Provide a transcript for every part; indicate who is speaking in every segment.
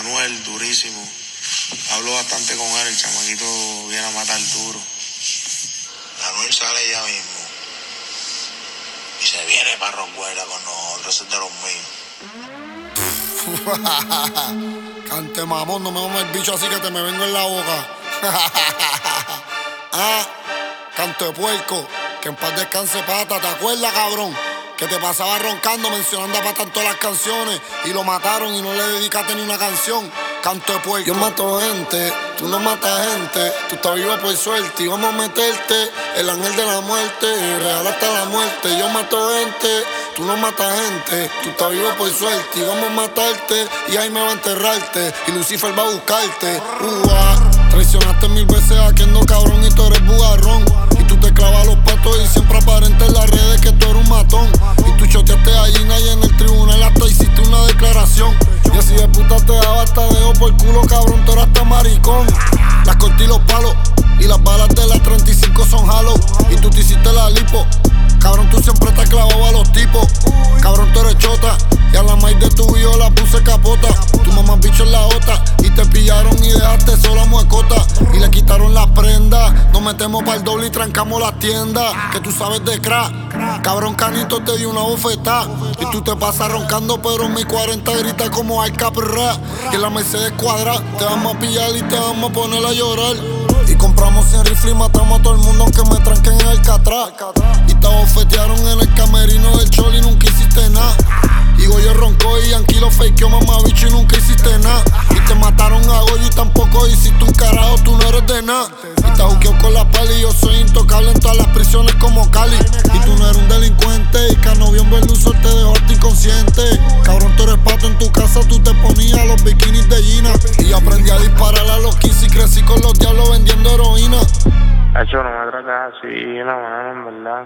Speaker 1: Manuel, durísimo. Hablo bastante con él, el chamaquito viene a matar duro. Manuel sale ya mismo. Y se viene para Roswell con nosotros, ese es de los míos.
Speaker 2: Cante mamón, no me mames el bicho así que te me vengo en la boca. Canto de puerco, que en paz descanse Pata, ¿te acuerdas, cabrón? Que te pasaba roncando, mencionando a Pata en todas las canciones y lo mataron y no le dedicaste ni una canción. Canto de puerco. Yo mato gente, tú no matas gente, tú estás vivo por suerte y vamos a meterte el ángel de la muerte, real hasta la muerte. Yo mato gente, tú no matas gente, tú estás vivo por suerte y vamos a matarte y ahí me va a enterrarte y Lucifer va a buscarte. Traicionaste 1000 veces haciendo cabrón y tú eres bugarrón. Y tú te clavas los patos y siempre aparenta en las redes que tú eres un matón. Y tú choteaste a Gina y en el tribunal hasta hiciste una declaración. Y así de puta te daba hasta dedo por culo, cabrón, tú eras hasta maricón. Las corté y los palos y las balas de las 35 son halo. Y tú te hiciste la lipo, cabrón, tú siempre te has clavado a los tipos. Cabrón, tú eres chota y a la maíz de tu hijo la puse capota. Tu mamá bicho en la ota y te pillaron y dejaste sola muecota. Y le quitaron las prendas, nos metemos para el doble y trancamos las tiendas. Que tú sabes de crack, cabrón, Canito te dio una bofetada. Y tú te pasas roncando pero en mi 40 grita como al Caprra. Y en la Mercedes cuadra te vamos a pillar y te vamos a poner a llorar. Y compramos 100 rifles y matamos a todo el mundo aunque me tranquen en el Catra. Y te bofetearon en el camerino del Choli y nunca hiciste nada. Y Goyo roncó y Yankee lo fakeó, mamabicho, y nunca hiciste nada. Y te mataron a Goyo y tampoco hiciste un carajo, tú no eres de nada. Y te juqueo con la pali y yo soy intocable en todas las prisiones como Cali. Y tú no eres un delincuente y Canovión Berlusol te dejó hasta inconsciente. Cabrón, tú eres pato en tu casa, tú te ponías los bikinis de Gina. Y yo aprendí a disparar a los 15 y crecí con los diablos vendiendo heroína.
Speaker 1: Hecho, no me tratas así, la mano, en verdad.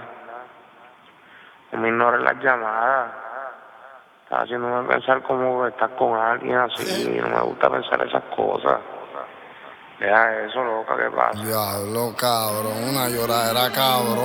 Speaker 1: No me ignores las llamadas. Estás haciéndome pensar como que estás con alguien así. No me gusta pensar esas cosas. Deja eso, loca, ¿qué pasa?
Speaker 2: Diablo, cabrón, una lloradera, cabrón.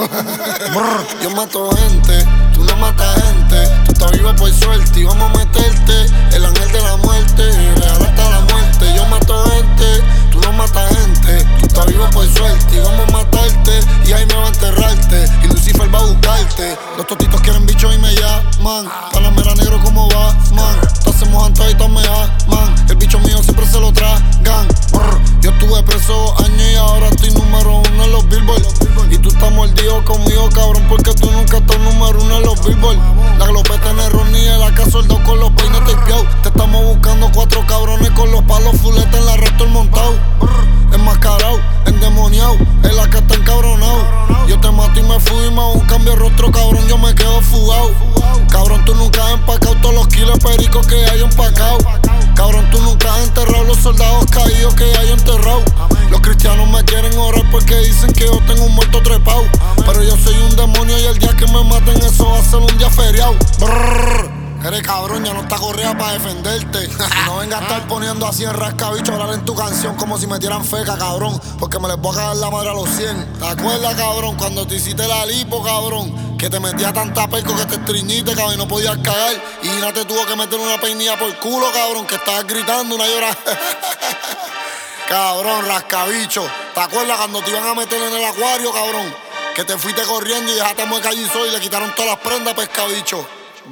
Speaker 2: Yo mato gente, tú no matas gente, tú estás vivo por suerte y vamos a meterte el ángel de la muerte, real hasta la muerte. Yo mato gente, tú no matas gente, tú estás vivo por suerte y vamos a matarte y ahí me va a enterrarte y Lucifer va a buscarte. Los totitos quieren bicho y me llaman, Panamera negro como Batman, te hacemos antes y me aman, el bicho mío siempre se lo tragan. Yo estuve preso años y ahora estoy número 1 en los Billboard. Y tú estás mordido conmigo, cabrón, porque tú nunca estás número 1 en los Billboard. La glopeta en el Ronnie, el AK soldado con los peines tapeados. Te estamos buscando 4 cabrones con los palos fuletes en la recto el montado. Enmascarado, endemoniado, el AK está encabronado. Yo te mato y me fui, me hago un cambio de rostro, cabrón, yo me quedo fugado. Cabrón, tú nunca has empacado todos los kilos pericos que hay empacado. Cabrón, tú nunca has enterrado los soldados caídos que hay enterrado. Los cristianos me quieren orar porque dicen que yo tengo un muerto trepado. Pero yo soy un demonio y el día que me maten eso va a ser un día feriado. Eres cabrón, ya no está correa para defenderte. Y no vengas a estar poniendo así en rascabicho, hablar en tu canción como si metieran feca, cabrón. Porque me les voy a cagar la madre a los 100. ¿Te acuerdas, cabrón, cuando te hiciste la lipo, cabrón? Que te metía tanta perco que te estriñiste, cabrón, y no podías cagar. Y Gina te tuvo que meter una peinilla por culo, cabrón, que estabas gritando una llora. Cabrón, rascabicho. ¿Te acuerdas cuando te iban a meter en el acuario, cabrón? Que te fuiste corriendo y dejaste a Mueca allí solo y le quitaron todas las prendas, pescabicho.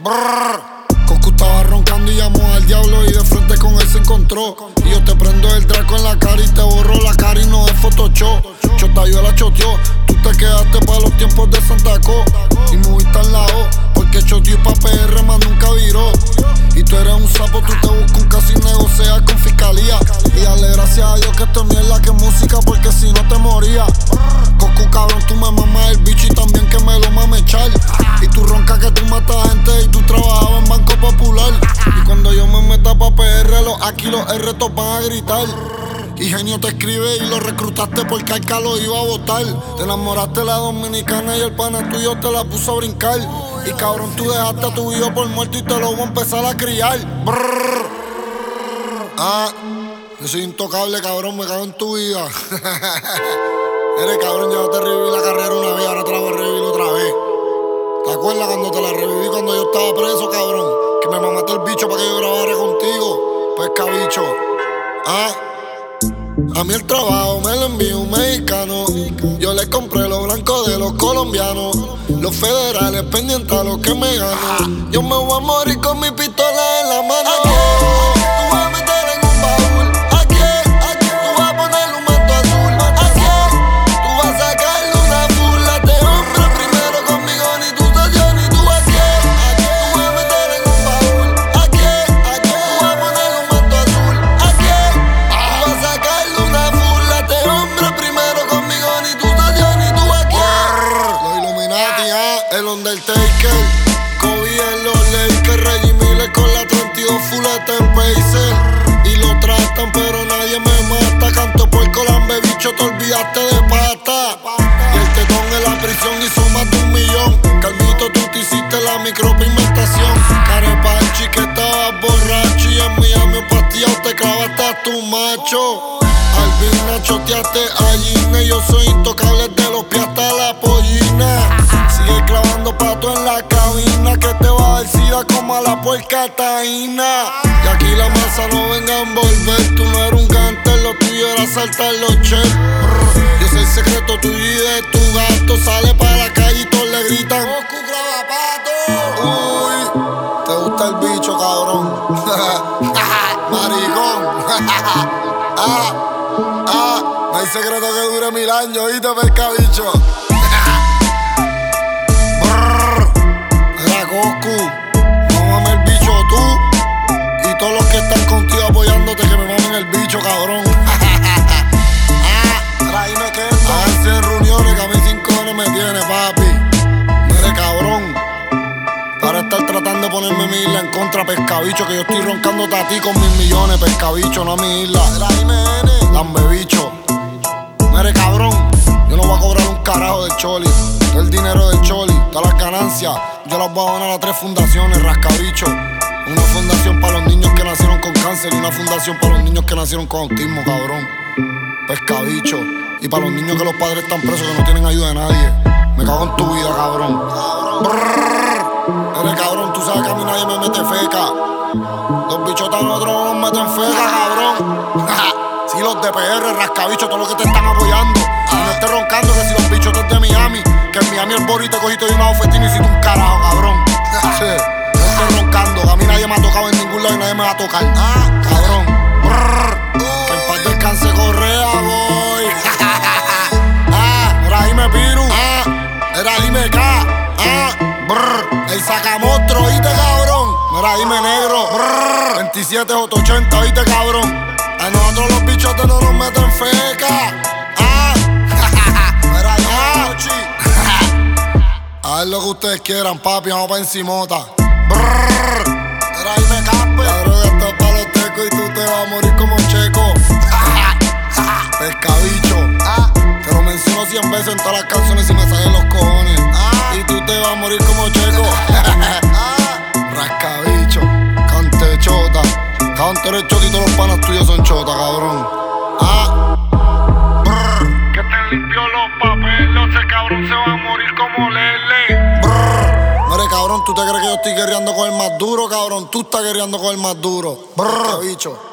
Speaker 2: Coco estaba roncando y llamó al diablo y de frente con él se encontró. Y yo te prendo el draco en la cara y te borro la cara y no es Photoshop. Chotayo la choteó, tú te quedaste para los tiempos de Santa Co. Y moviste al lado, porque choteó y pa' PR más nunca viró. Y tú eres un sapo, tú te buscas un casi negociar con fiscalía. Y dale gracias a Dios que esto es mierda, que es música, porque si no te moría. Coco, cabrón, tú me mamas el bicho y también que me lo mame echar. Y tú roncas que tú matas gente y tú trabajabas en Banco Popular. Y cuando yo me meta pa' PR, aquí los R todos van a gritar. Y Genio te escribe y lo reclutaste porque Arca lo iba a votar. Te enamoraste de la dominicana y el pana tuyo te la puso a brincar. Y cabrón, tú dejaste a tu hijo por muerto y te lo voy a empezar a criar. Yo soy intocable, cabrón, me cago en tu vida. Eres cabrón, ya te reviví la carrera una vez, ahora te la voy a revivir otra vez. ¿Te acuerdas cuando te la reviví cuando yo estaba preso, cabrón? Que me mamaste el bicho para que yo grabara contigo. Pues cabrón. bicho. A mí el trabajo me lo envió un mexicano. Yo le compré lo blanco de los colombianos. Los federales pendientes a lo que me gano. Yo me voy a morir con mi pistola en la mano. Tú vas a meter en un baúl. Aquí tú vas a ponerle un manto azul. Aquí tú vas a sacarle una fula de hombre primero conmigo, ni tu socio ni tú. Aquí tú vas a meter en un baúl. Aquí tú vas a ponerle un manto azul. Aquí tú vas a sacarle una fula de hombre primero conmigo, ni tu socio ni tú. Aquí los Illuminati, el Undertaker, Kobe en los Lakers, Reggie Miller con la 32 fuleta en Pacer. Y lo tratan pero nadie me mata. Canto puerco, lambe bicho, te olvidaste de pata. Y el tetón en la prisión hizo más de 1 millón. Calvito, tú te hiciste la micropigmentación. Carepachi que estabas borracho. Y en Miami un pastillado te clavaste a tu macho. Albina, choteaste a Gina. Yo soy intocable de los pies hasta la pollina. Sigue clavando pato en la cabina, que te va a dar sida como a la puerca taína. Y aquí la masa no venga a envolver. Tú no eres un gante, lo tuyo era saltar los chefs. Yo soy el secreto tuyo y de tu gato. Sale para la calle y todos le gritan Goku Gravapato. Uy, te gusta el bicho, cabrón. Maricón. No hay secreto que dure 1000 años, ¿oíste, pescabicho? Era Goku, no mames el bicho tú y todos los que están contigo apoyándote, que me mamen el bicho, cabrón. Ahí me quedo. Háganse en reuniones que a mí 5 cojones me tiene, papi. Mire, cabrón, para estar tratando de ponerme mi isla en contra, pescabicho, que yo estoy roncándote a ti con 1000 millones, pescabicho, no a mi isla. Lambe bicho. Mire, cabrón, yo no voy a cobrar un carajo del Choli. Todo el dinero del Choli, todas las ganancias, yo las voy a donar a 3 fundaciones, rascabicho. Una fundación para los niños que nacieron con cáncer y una fundación para los niños que nacieron con autismo, cabrón. Pescabicho. Y para los niños que los padres están presos, que no tienen ayuda de nadie. Me cago en tu vida, cabrón. Eres cabrón, tú sabes que a mí nadie me mete feca. Los bichotas nosotros no nos meten feca, cabrón. Si los de PR, rascabicho, todos los que te están apoyando. Y no estés roncando que si los bichotes de Miami, que en Miami el Bori te cogiste de una bofetina y hiciste un carajo, cabrón. Sí, no estés roncando, que a mí nadie me ha tocado en ningún lado y nadie me va a tocar. Cabrón. Que en paz descanse Correa, boy. Era dime Piru. Era dime K. El sacamostro, ¿oíste, cabrón? Era dime Negro. 27 J80, ¿oíste, cabrón? A nosotros los bichotes no nos meten feca. Mira, a ver lo que ustedes quieran, papi, vamos pa' encimota. Mira, ahí me caspe. La droga está pa' los tecos y tú te vas a morir como Checo. Pescabicho. Te lo menciono 100 veces en todas las canciones y me salen los cojones. Y tú te vas a morir como Checo. Rascabicho, cante chota. Cabrón, tú eres chota y todos los panas tuyos son chota, cabrón.
Speaker 1: Que te limpió los papeles, ese cabrón se va a morir como Lele.
Speaker 2: Mire, cabrón, ¿tú te crees que yo estoy guerreando con el más duro, cabrón? Tú estás guerreando con el más duro. Bicho.